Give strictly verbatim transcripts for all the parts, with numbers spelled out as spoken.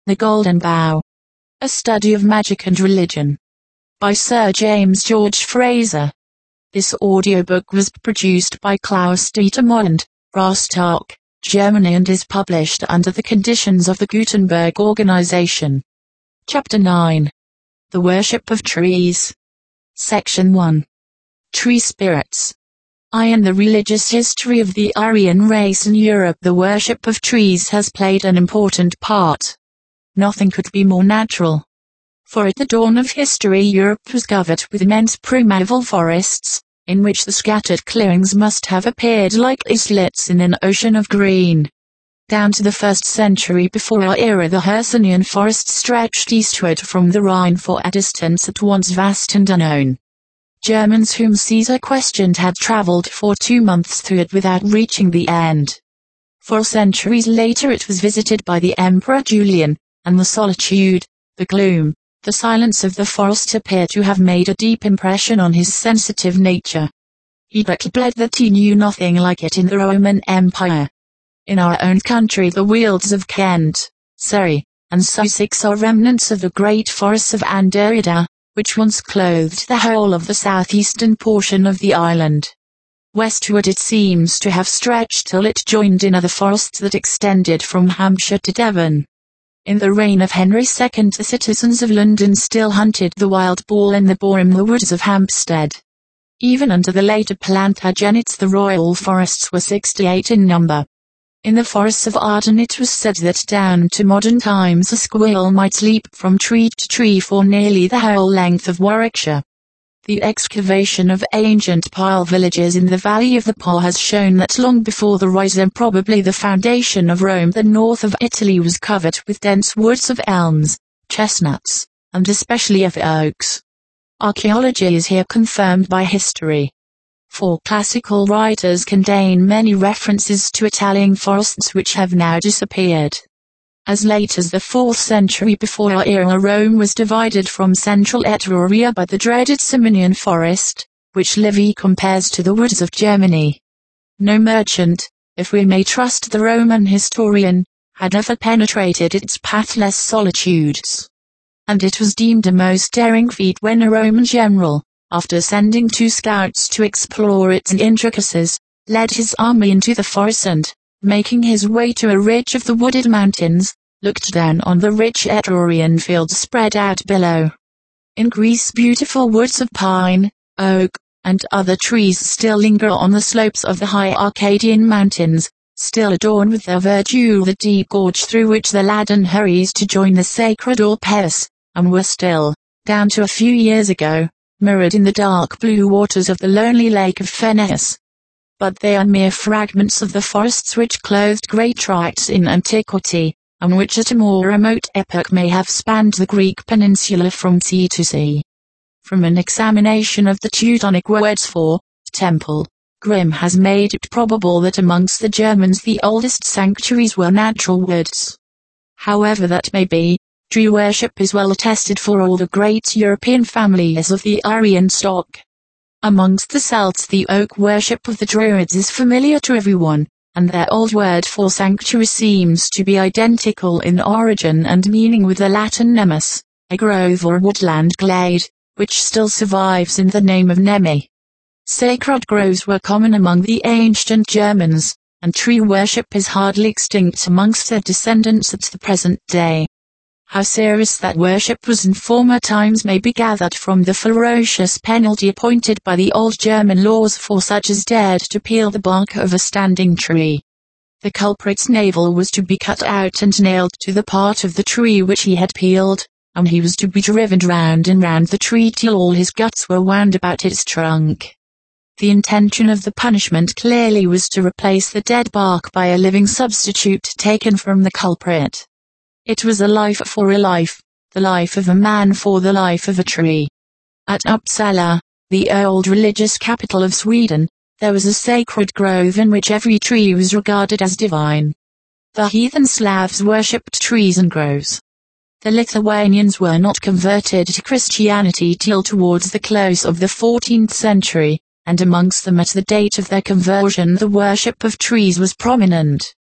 The Golden Bough. A Study of Magic and Religion. By Sir James George Frazer. This audiobook was produced by Klaus Dieter Mond, Rostock, Germany, and is published under the conditions of the Gutenberg Organization. Chapter nine. The Worship of Trees. Section one. Tree Spirits. I. In the religious history of the Aryan race in Europe, the worship of trees has played an important part. Nothing could be more natural. For at the dawn of history, Europe was covered with immense primeval forests, in which the scattered clearings must have appeared like islets in an ocean of green. Down to the first century before our era, the Hercynian forest stretched eastward from the Rhine for a distance at once vast and unknown. Germans whom Caesar questioned had traveled for two months through it without reaching the end. Four centuries later it was visited by the Emperor Julian, and the solitude, the gloom, the silence of the forest appear to have made a deep impression on his sensitive nature. He declared that he knew nothing like it in the Roman Empire. In our own country the Wealds of Kent, Surrey, and Sussex are remnants of the great forests of Anderida, which once clothed the whole of the southeastern portion of the island. Westward it seems to have stretched till it joined in other forests that extended from Hampshire to Devon. In the reign of Henry the Second, the citizens of London still hunted the wild boar and the boar in the woods of Hampstead. Even under the later Plantagenets the royal forests were sixty-eight in number. In the forests of Arden it was said that down to modern times a squirrel might leap from tree to tree for nearly the whole length of Warwickshire. The excavation of ancient pile villages in the valley of the Po has shown that long before the rise and probably the foundation of Rome, the north of Italy was covered with dense woods of elms, chestnuts, and especially of oaks. Archaeology is here confirmed by history. For classical writers contain many references to Italian forests which have now disappeared. As late as the fourth century before our era, Rome was divided from central Etruria by the dreaded Ciminian forest, which Livy compares to the woods of Germany. No merchant, if we may trust the Roman historian, had ever penetrated its pathless solitudes. And it was deemed a most daring feat when a Roman general, after sending two scouts to explore its intricacies, led his army into the forest and, making his way to a ridge of the wooded mountains, looked down on the rich Etrurian fields spread out below. In Greece beautiful woods of pine, oak, and other trees still linger on the slopes of the high Arcadian mountains, still adorn with their verdure the deep gorge through which the Ladon hurries to join the sacred Orpheus, and were still, down to a few years ago, mirrored in the dark blue waters of the lonely lake of Pheneus. But they are mere fragments of the forests which clothed great tracts in antiquity, and which at a more remote epoch may have spanned the Greek peninsula from sea to sea. From an examination of the Teutonic words for temple, Grimm has made it probable that amongst the Germans the oldest sanctuaries were natural woods. However that may be, tree worship is well attested for all the great European families of the Aryan stock. Amongst the Celts the oak worship of the Druids is familiar to everyone, and their old word for sanctuary seems to be identical in origin and meaning with the Latin nemus, a grove or woodland glade, which still survives in the name of neme. Sacred groves were common among the ancient Germans, and tree worship is hardly extinct amongst their descendants at the present day. How serious that worship was in former times may be gathered from the ferocious penalty appointed by the old German laws for such as dared to peel the bark of a standing tree. The culprit's navel was to be cut out and nailed to the part of the tree which he had peeled, and he was to be driven round and round the tree till all his guts were wound about its trunk. The intention of the punishment clearly was to replace the dead bark by a living substitute taken from the culprit. It was a life for a life, the life of a man for the life of a tree. At Uppsala, the old religious capital of Sweden, there was a sacred grove in which every tree was regarded as divine. The heathen Slavs worshipped trees and groves. The Lithuanians were not converted to Christianity till towards the close of the fourteenth century, and amongst them at the date of their conversion the worship of trees was prominent.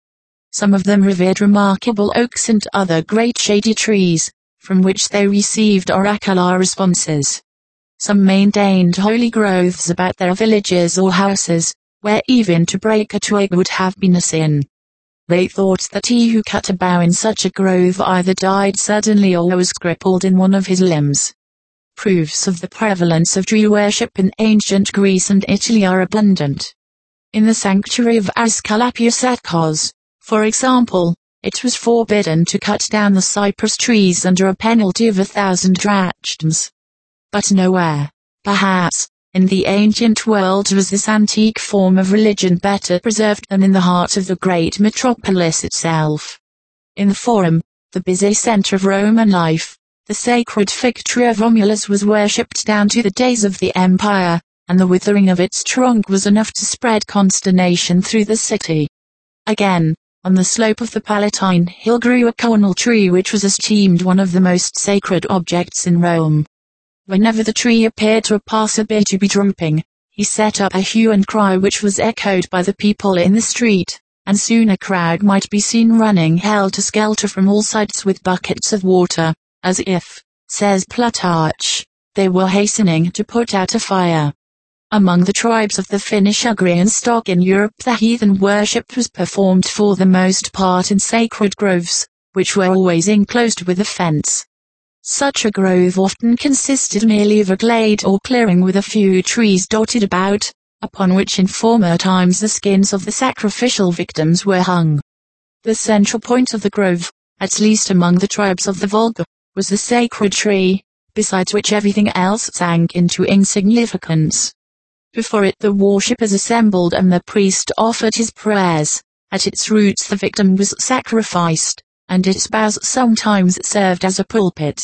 Some of them revered remarkable oaks and other great shady trees, from which they received oracular responses. Some maintained holy groves about their villages or houses, where even to break a twig would have been a sin. They thought that he who cut a bough in such a grove either died suddenly or was crippled in one of his limbs. Proofs of the prevalence of tree worship in ancient Greece and Italy are abundant. In the sanctuary of Aesculapius at Kos, for example, it was forbidden to cut down the cypress trees under a penalty of a thousand drachms. But nowhere, perhaps, in the ancient world was this antique form of religion better preserved than in the heart of the great metropolis itself. In the Forum, the busy center of Roman life, the sacred fig tree of Romulus was worshipped down to the days of the empire, and the withering of its trunk was enough to spread consternation through the city. Again, on the slope of the Palatine Hill grew a cornel tree which was esteemed one of the most sacred objects in Rome. Whenever the tree appeared to a passerby to be drooping, he set up a hue and cry which was echoed by the people in the street, and soon a crowd might be seen running helter-skelter from all sides with buckets of water, as if, says Plutarch, they were hastening to put out a fire. Among the tribes of the Finnish Ugrian stock in Europe the heathen worship was performed for the most part in sacred groves, which were always enclosed with a fence. Such a grove often consisted merely of a glade or clearing with a few trees dotted about, upon which in former times the skins of the sacrificial victims were hung. The central point of the grove, at least among the tribes of the Volga, was the sacred tree, besides which everything else sank into insignificance. Before it the worshippers assembled and the priest offered his prayers. At its roots the victim was sacrificed, and its boughs sometimes served as a pulpit.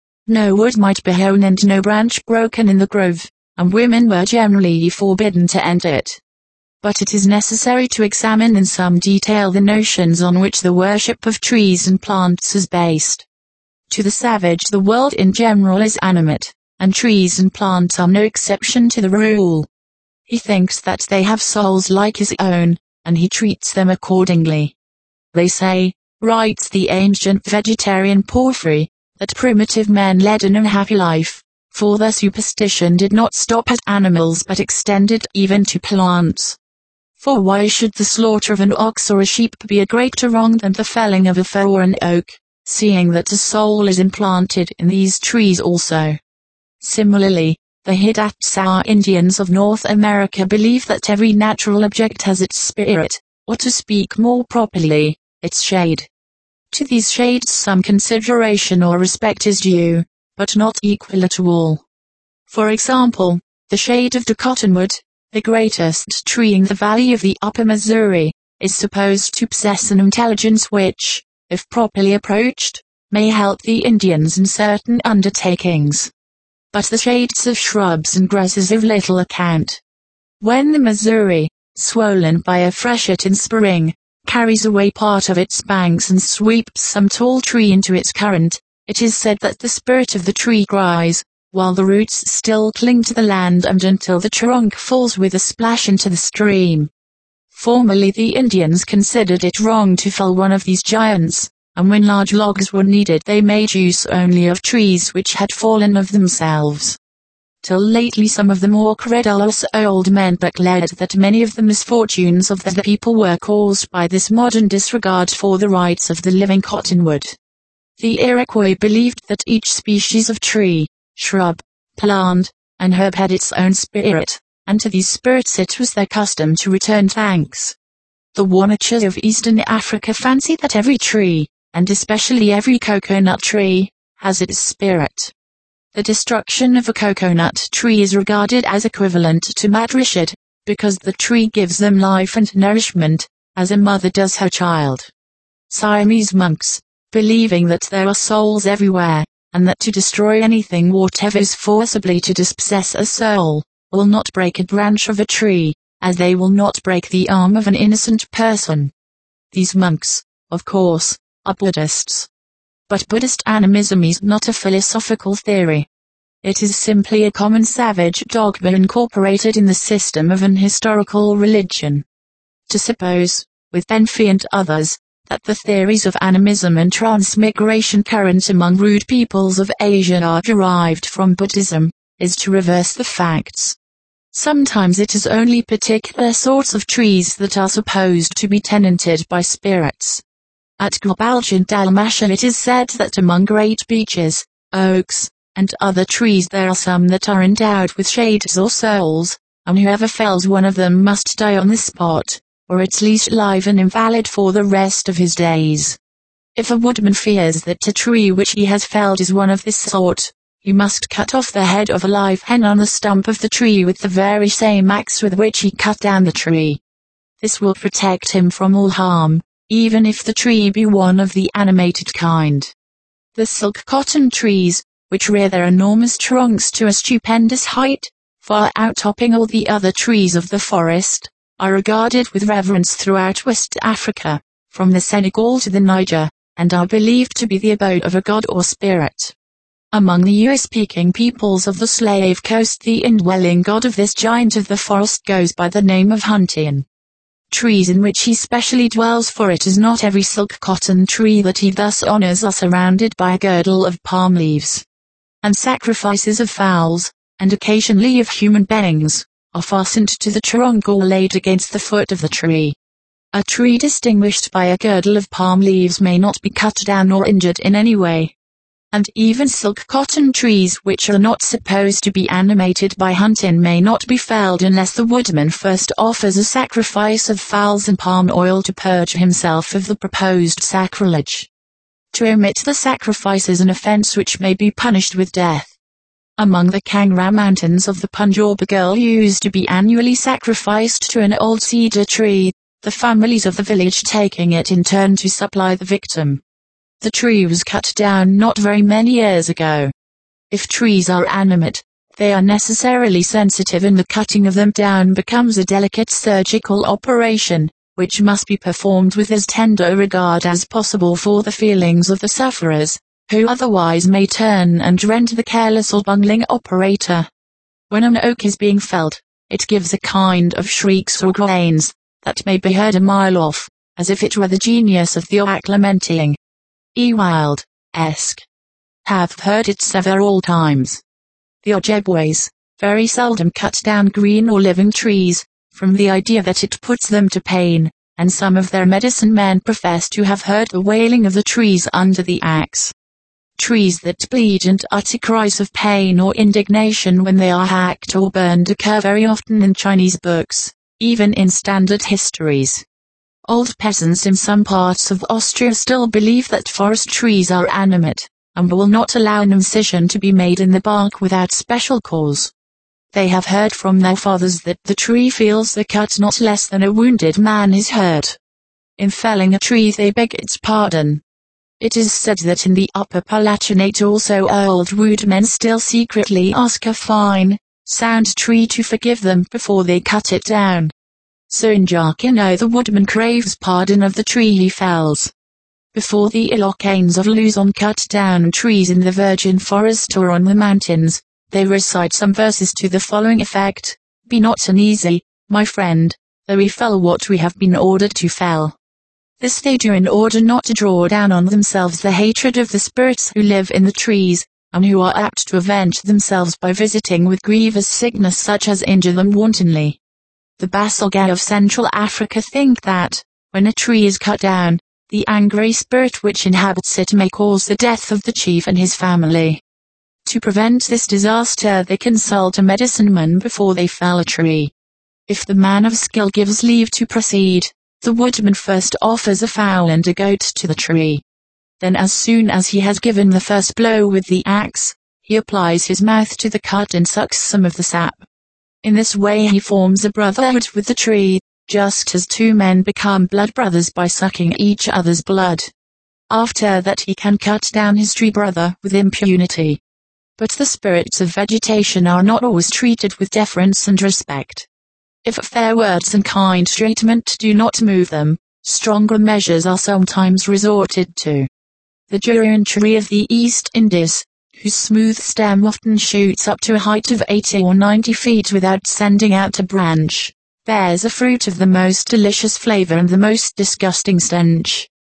No wood might be hewn and no branch broken in the grove, and women were generally forbidden to enter it. But it is necessary to examine in some detail the notions on which the worship of trees and plants is based. To the savage the world in general is animate, and trees and plants are no exception to the rule. He thinks that they have souls like his own, and he treats them accordingly. They say, writes the ancient vegetarian Porphyry, that primitive men led an unhappy life, for their superstition did not stop at animals but extended even to plants. For why should the slaughter of an ox or a sheep be a greater wrong than the felling of a fir or an oak, seeing that a soul is implanted in these trees also? Similarly, the Hidatsa Indians of North America believe that every natural object has its spirit, or to speak more properly, its shade. To these shades some consideration or respect is due, but not equal to all. For example, the shade of the cottonwood, the greatest tree in the valley of the Upper Missouri, is supposed to possess an intelligence which, if properly approached, may help the Indians in certain undertakings. But the shades of shrubs and grasses of little account. When the Missouri, swollen by a freshet in spring, carries away part of its banks and sweeps some tall tree into its current, it is said that the spirit of the tree cries, while the roots still cling to the land and until the trunk falls with a splash into the stream. Formerly the Indians considered it wrong to fell one of these giants, and when large logs were needed they made use only of trees which had fallen of themselves. Till lately some of the more credulous old men declared that many of the misfortunes of the people were caused by this modern disregard for the rights of the living cottonwood. The Iroquois believed that each species of tree, shrub, plant, and herb had its own spirit, and to these spirits it was their custom to return thanks. The Wanachas of Eastern Africa fancy that every tree, and especially every coconut tree, has its spirit. The destruction of a coconut tree is regarded as equivalent to matricide, because the tree gives them life and nourishment, as a mother does her child. Siamese monks, believing that there are souls everywhere, and that to destroy anything whatever is forcibly to dispossess a soul, will not break a branch of a tree, as they will not break the arm of an innocent person. These monks, of course, are Buddhists. But Buddhist animism is not a philosophical theory. It is simply a common savage dogma incorporated in the system of an historical religion. To suppose, with Benfey and others, that the theories of animism and transmigration current among rude peoples of Asia are derived from Buddhism, is to reverse the facts. Sometimes it is only particular sorts of trees that are supposed to be tenanted by spirits. At Gobelj in Dalmatia it is said that among great beeches, oaks, and other trees there are some that are endowed with shades or souls, and whoever fells one of them must die on the spot, or at least live and invalid for the rest of his days. If a woodman fears that a tree which he has felled is one of this sort, he must cut off the head of a live hen on the stump of the tree with the very same axe with which he cut down the tree. This will protect him from all harm, even if the tree be one of the animated kind. The silk cotton trees, which rear their enormous trunks to a stupendous height, far outtopping all the other trees of the forest, are regarded with reverence throughout West Africa, from the Senegal to the Niger, and are believed to be the abode of a god or spirit. Among the Ewe-speaking peoples of the Slave Coast, the indwelling god of this giant of the forest goes by the name of Huntian. Trees in which he specially dwells, for it is not every silk cotton tree that he thus honors, are surrounded by a girdle of palm leaves. And sacrifices of fowls, and occasionally of human beings, are fastened to the trunk or laid against the foot of the tree. A tree distinguished by a girdle of palm leaves may not be cut down or injured in any way. And even silk cotton trees which are not supposed to be animated by hunting may not be felled unless the woodman first offers a sacrifice of fowls and palm oil to purge himself of the proposed sacrilege. To omit the sacrifice is an offense which may be punished with death. Among the Kangra mountains of the Punjab, a girl used to be annually sacrificed to an old cedar tree, the families of the village taking it in turn to supply the victim. The tree was cut down not very many years ago. If trees are animate, they are necessarily sensitive, and the cutting of them down becomes a delicate surgical operation, which must be performed with as tender regard as possible for the feelings of the sufferers, who otherwise may turn and rend the careless or bungling operator. When an oak is being felled, it gives a kind of shrieks or groans, that may be heard a mile off, as if it were the genius of the oak lamenting. E. Wild, esque. Have heard it several times. The Ojibways very seldom cut down green or living trees, from the idea that it puts them to pain, and some of their medicine men profess to have heard the wailing of the trees under the axe. Trees that bleed and utter cries of pain or indignation when they are hacked or burned occur very often in Chinese books, even in standard histories. Old peasants in some parts of Austria still believe that forest trees are animate, and will not allow an incision to be made in the bark without special cause. They have heard from their fathers that the tree feels the cut not less than a wounded man is hurt. In felling a tree they beg its pardon. It is said that in the Upper Palatinate also old woodmen still secretly ask a fine, sound tree to forgive them before they cut it down. So in Jacquinot the woodman craves pardon of the tree he fells. Before the Ilocanes of Luzon cut down trees in the virgin forest or on the mountains, they recite some verses to the following effect: Be not uneasy, my friend, though we fell what we have been ordered to fell. This they do in order not to draw down on themselves the hatred of the spirits who live in the trees, and who are apt to avenge themselves by visiting with grievous sickness such as injure them wantonly. The Basoga of Central Africa think that, when a tree is cut down, the angry spirit which inhabits it may cause the death of the chief and his family. To prevent this disaster they consult a medicine man before they fell a tree. If the man of skill gives leave to proceed, the woodman first offers a fowl and a goat to the tree. Then as soon as he has given the first blow with the axe, he applies his mouth to the cut and sucks some of the sap. In this way he forms a brotherhood with the tree, just as two men become blood brothers by sucking each other's blood. After that he can cut down his tree brother with impunity. But the spirits of vegetation are not always treated with deference and respect. If fair words and kind treatment do not move them, stronger measures are sometimes resorted to. The durian tree of the East Indies, whose smooth stem often shoots up to a height of eighty or ninety feet without sending out a branch, bears a fruit of the most delicious flavor and the most disgusting stench.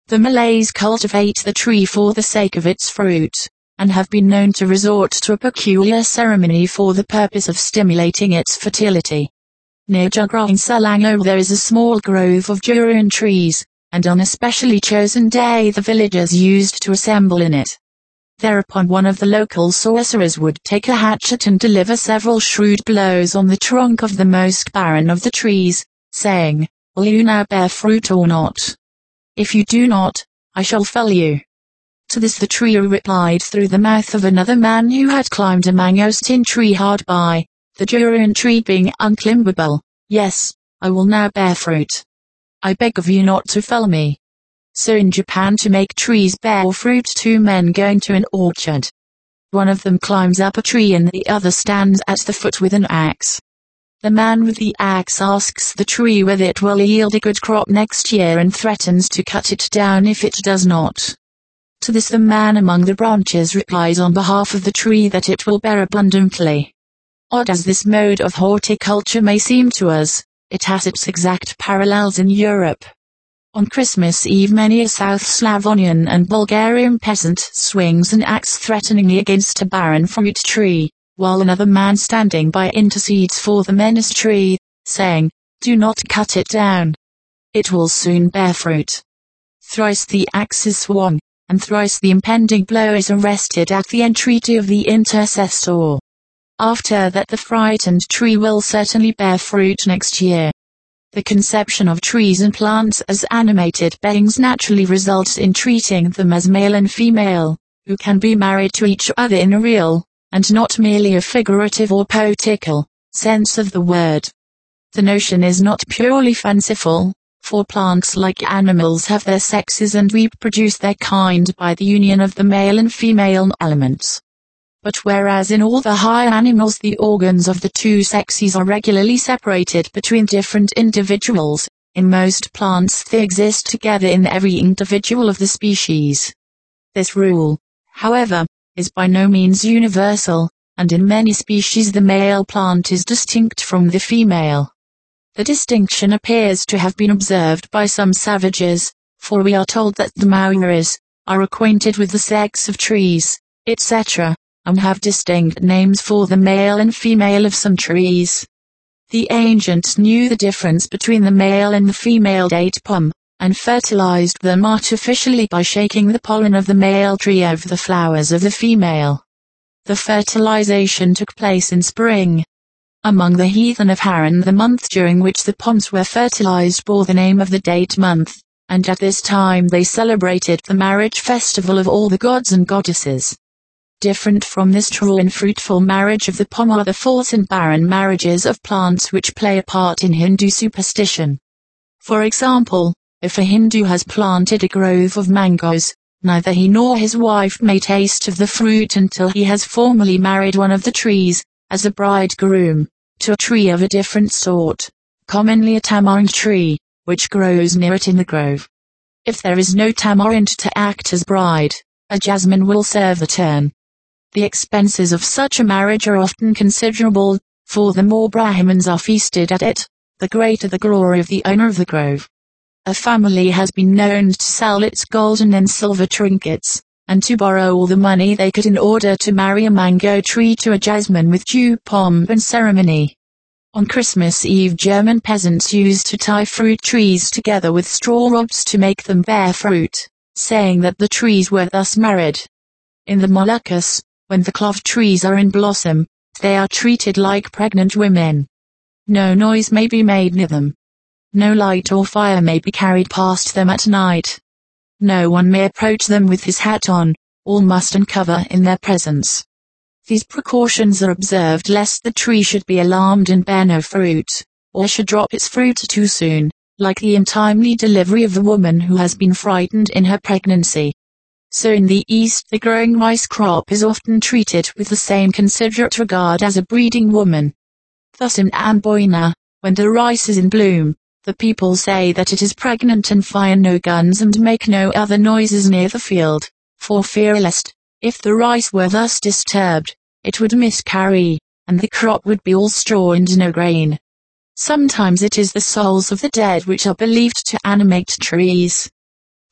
The Malays cultivate the tree for the sake of its fruit, and have been known to resort to a peculiar ceremony for the purpose of stimulating its fertility. Near Jugra in Selangor there is a small grove of durian trees, and on a specially chosen day the villagers used to assemble in it. Thereupon one of the local sorcerers would take a hatchet and deliver several shrewd blows on the trunk of the most barren of the trees, saying, "Will you now bear fruit or not? If you do not, I shall fell you." To this the tree replied through the mouth of another man who had climbed a mangosteen tree hard by, the durian tree being unclimbable, "Yes, I will now bear fruit. I beg of you not to fell me." So in Japan, to make trees bear fruit, two men go into an orchard. One of them climbs up a tree and the other stands at the foot with an axe. The man with the axe asks the tree whether it will yield a good crop next year and threatens to cut it down if it does not. To this the man among the branches replies on behalf of the tree that it will bear abundantly. Odd as this mode of horticulture may seem to us, it has its exact parallels in Europe. On Christmas Eve many a South Slavonian and Bulgarian peasant swings an axe threateningly against a barren fruit tree, while another man standing by intercedes for the menaced tree, saying, "Do not cut it down. It will soon bear fruit." Thrice the axe is swung, and thrice the impending blow is arrested at the entreaty of the intercessor. After that the frightened tree will certainly bear fruit next year. The conception of trees and plants as animated beings naturally results in treating them as male and female, who can be married to each other in a real, and not merely a figurative or poetical, sense of the word. The notion is not purely fanciful, for plants like animals have their sexes and reproduce their kind by the union of the male and female elements. But whereas in all the higher animals the organs of the two sexes are regularly separated between different individuals, in most plants they exist together in every individual of the species. This rule, however, is by no means universal, and in many species the male plant is distinct from the female. The distinction appears to have been observed by some savages, for we are told that the Maoris are acquainted with the sex of trees, et cetera, and have distinct names for the male and female of some trees. The ancients knew the difference between the male and the female date palm, and fertilized them artificially by shaking the pollen of the male tree over the flowers of the female. The fertilization took place in spring. Among the heathen of Haran the month during which the palms were fertilized bore the name of the date month, and at this time they celebrated the marriage festival of all the gods and goddesses. Different from this true and fruitful marriage of the palm are the false and barren marriages of plants which play a part in Hindu superstition. For example, if a Hindu has planted a grove of mangoes, neither he nor his wife may taste of the fruit until he has formally married one of the trees, as a bridegroom, to a tree of a different sort, commonly a tamarind tree, which grows near it in the grove. If there is no tamarind to act as bride, a jasmine will serve the turn. The expenses of such a marriage are often considerable, for the more Brahmins are feasted at it, the greater the glory of the owner of the grove. A family has been known to sell its golden and silver trinkets, and to borrow all the money they could in order to marry a mango tree to a jasmine with due pomp and ceremony. On Christmas Eve German peasants used to tie fruit trees together with straw ropes to make them bear fruit, saying that the trees were thus married. In the Moluccas, when the clove trees are in blossom, they are treated like pregnant women. No noise may be made near them. No light or fire may be carried past them at night. No one may approach them with his hat on, all must uncover in their presence. These precautions are observed lest the tree should be alarmed and bear no fruit, or should drop its fruit too soon, like the untimely delivery of the woman who has been frightened in her pregnancy. So in the East the growing rice crop is often treated with the same considerate regard as a breeding woman. Thus in Amboina, when the rice is in bloom, the people say that it is pregnant and fire no guns and make no other noises near the field, for fear lest, if the rice were thus disturbed, it would miscarry, and the crop would be all straw and no grain. Sometimes it is the souls of the dead which are believed to animate trees.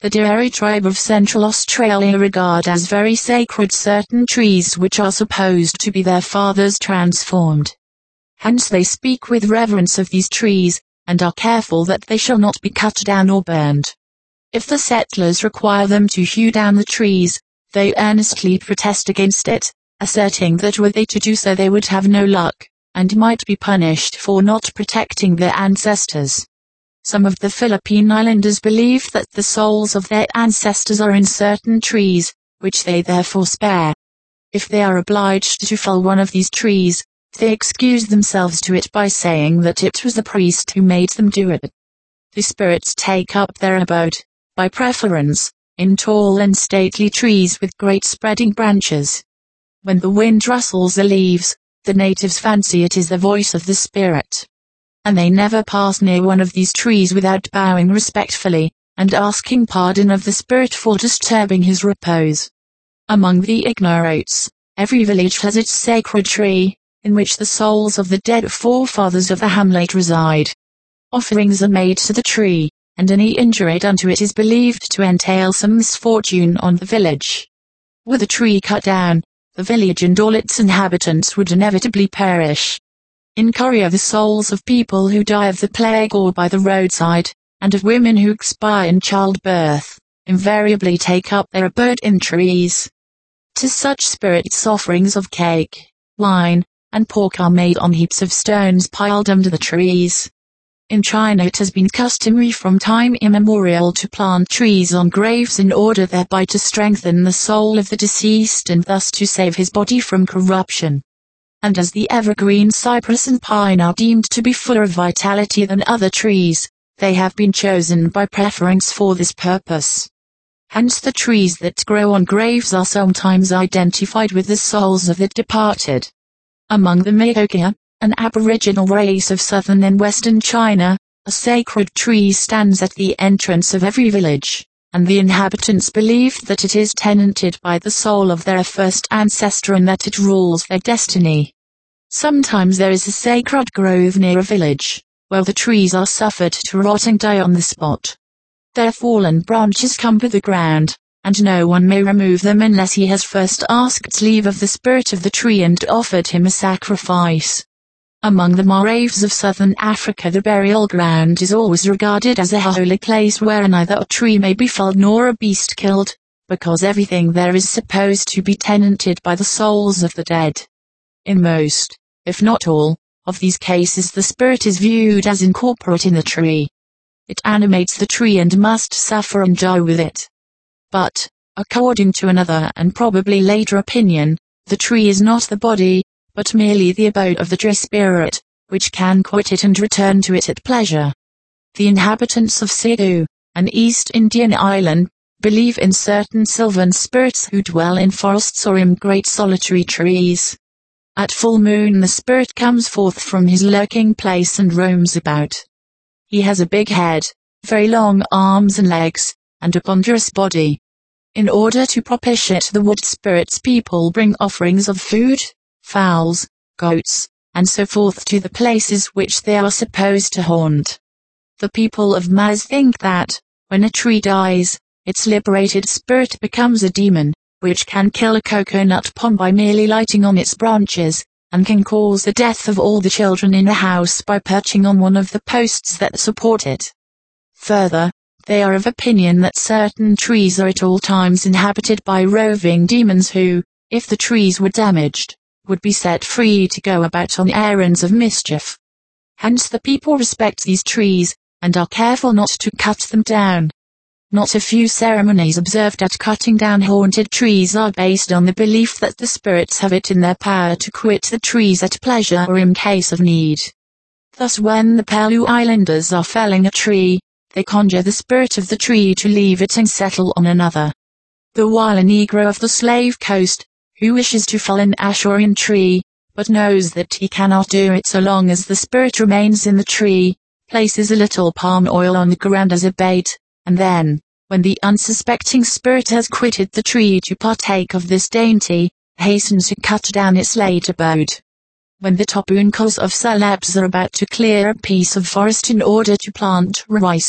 The Dairy tribe of Central Australia regard as very sacred certain trees which are supposed to be their fathers transformed. Hence they speak with reverence of these trees, and are careful that they shall not be cut down or burned. If the settlers require them to hew down the trees, they earnestly protest against it, asserting that were they to do so they would have no luck, and might be punished for not protecting their ancestors. Some of the Philippine Islanders believe that the souls of their ancestors are in certain trees, which they therefore spare. If they are obliged to fell one of these trees, they excuse themselves to it by saying that it was the priest who made them do it. The spirits take up their abode, by preference, in tall and stately trees with great spreading branches. When the wind rustles the leaves, the natives fancy it is the voice of the spirit. And they never pass near one of these trees without bowing respectfully, and asking pardon of the spirit for disturbing his repose. Among the Igorots, every village has its sacred tree, in which the souls of the dead forefathers of the hamlet reside. Offerings are made to the tree, and any injury done to it is believed to entail some misfortune on the village. Were the tree cut down, the village and all its inhabitants would inevitably perish. In Korea the souls of people who die of the plague or by the roadside, and of women who expire in childbirth, invariably take up their abode in trees. To such spirits offerings of cake, wine, and pork are made on heaps of stones piled under the trees. In China it has been customary from time immemorial to plant trees on graves in order thereby to strengthen the soul of the deceased and thus to save his body from corruption. And as the evergreen cypress and pine are deemed to be fuller of vitality than other trees, they have been chosen by preference for this purpose. Hence the trees that grow on graves are sometimes identified with the souls of the departed. Among the Maokea, an aboriginal race of southern and western China, a sacred tree stands at the entrance of every village, and the inhabitants believe that it is tenanted by the soul of their first ancestor and that it rules their destiny. Sometimes there is a sacred grove near a village, where the trees are suffered to rot and die on the spot. Their fallen branches cumber the ground, and no one may remove them unless he has first asked leave of the spirit of the tree and offered him a sacrifice. Among the Maraves of southern Africa the burial ground is always regarded as a holy place where neither a tree may be felled nor a beast killed, because everything there is supposed to be tenanted by the souls of the dead. In most, if not all, of these cases the spirit is viewed as incorporate in the tree. It animates the tree and must suffer and die with it. But, according to another and probably later opinion, the tree is not the body, but merely the abode of the tree spirit, which can quit it and return to it at pleasure. The inhabitants of Cebu, an East Indian island, believe in certain sylvan spirits who dwell in forests or in great solitary trees. At full moon the spirit comes forth from his lurking place and roams about. He has a big head, very long arms and legs, and a ponderous body. In order to propitiate the wood spirits people bring offerings of food, fowls, goats, and so forth to the places which they are supposed to haunt. The people of Maz think that, when a tree dies, its liberated spirit becomes a demon, which can kill a coconut palm by merely lighting on its branches, and can cause the death of all the children in a house by perching on one of the posts that support it. Further, they are of opinion that certain trees are at all times inhabited by roving demons who, if the trees were damaged, would be set free to go about on errands of mischief. Hence the people respect these trees, and are careful not to cut them down. Not a few ceremonies observed at cutting down haunted trees are based on the belief that the spirits have it in their power to quit the trees at pleasure or in case of need. Thus when the Palau Islanders are felling a tree, they conjure the spirit of the tree to leave it and settle on another. The while a Negro of the Slave Coast, who wishes to fell an Ashurian tree, but knows that he cannot do it so long as the spirit remains in the tree, places a little palm oil on the ground as a bait, and then, when the unsuspecting spirit has quitted the tree to partake of this dainty, hastens to cut down its late abode. When the Topuncos of Celebes are about to clear a piece of forest in order to plant rice,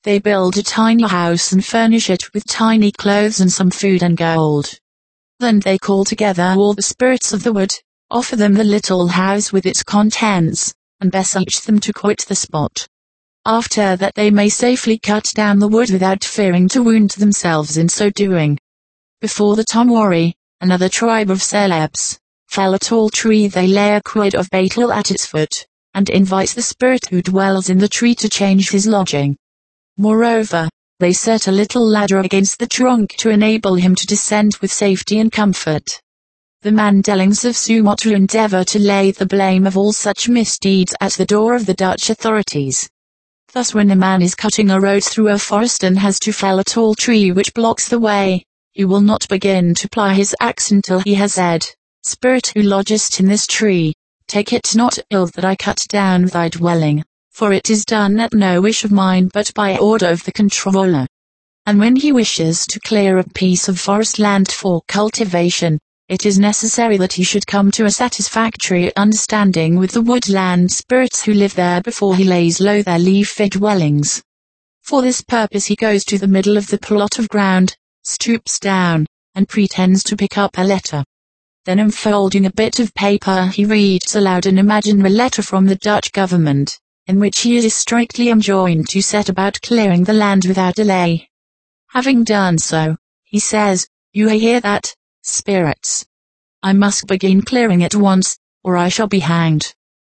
They build a tiny house and furnish it with tiny clothes and some food and gold. Then they call together all the spirits of the wood, offer them the little house with its contents, and beseech them to quit the spot. After that they may safely cut down the wood without fearing to wound themselves in so doing. Before the Tomwari, another tribe of celebs, fell a tall tree, they lay a quid of betel at its foot, and invite the spirit who dwells in the tree to change his lodging. Moreover, they set a little ladder against the trunk to enable him to descend with safety and comfort. The Mandellings of Sumatra endeavor to lay the blame of all such misdeeds at the door of the Dutch authorities. Thus when a man is cutting a road through a forest and has to fell a tall tree which blocks the way, he will not begin to ply his axe until he has said, "Spirit who lodgest in this tree, take it not ill that I cut down thy dwelling, for it is done at no wish of mine but by order of the controller." And when he wishes to clear a piece of forest land for cultivation, it is necessary that he should come to a satisfactory understanding with the woodland spirits who live there before he lays low their leafy dwellings. For this purpose he goes to the middle of the plot of ground, stoops down, and pretends to pick up a letter. Then unfolding a bit of paper he reads aloud an imaginary letter from the Dutch government, in which he is strictly enjoined to set about clearing the land without delay. Having done so, he says, "You hear that, spirits? I must begin clearing at once, or I shall be hanged."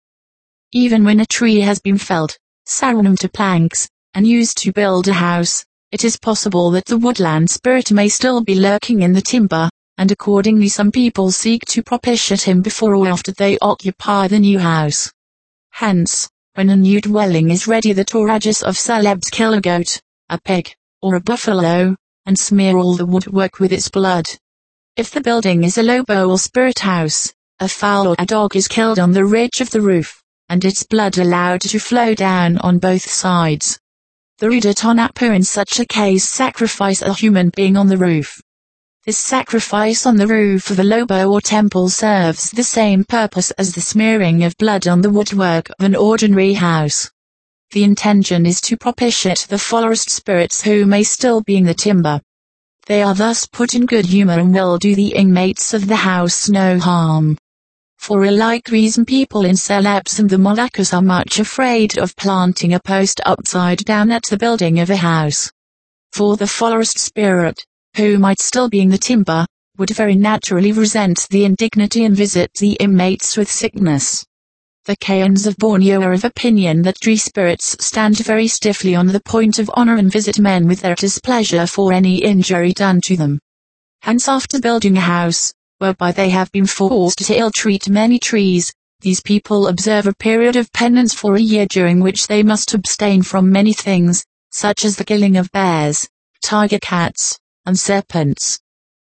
Even when a tree has been felled, sawn into planks, and used to build a house, it is possible that the woodland spirit may still be lurking in the timber, and accordingly some people seek to propitiate him before or after they occupy the new house. Hence, when a new dwelling is ready, the Torajas of celebs kill a goat, a pig, or a buffalo, and smear all the woodwork with its blood. If the building is a lobo or spirit house, a fowl or a dog is killed on the ridge of the roof, and its blood allowed to flow down on both sides. The Rudatonapu in such a case sacrifice a human being on the roof. This sacrifice on the roof of a lobo or temple serves the same purpose as the smearing of blood on the woodwork of an ordinary house. The intention is to propitiate the forest spirits who may still be in the timber. They are thus put in good humor and will do the inmates of the house no harm. For a like reason people in Celebes and the Moluccas are much afraid of planting a post upside down at the building of a house. For the forest spirit, who might still be in the timber, would very naturally resent the indignity and visit the inmates with sickness. The Kayans of Borneo are of opinion that tree spirits stand very stiffly on the point of honor and visit men with their displeasure for any injury done to them. Hence after building a house, whereby they have been forced to ill-treat many trees, these people observe a period of penance for a year during which they must abstain from many things, such as the killing of bears, tiger cats, and serpents.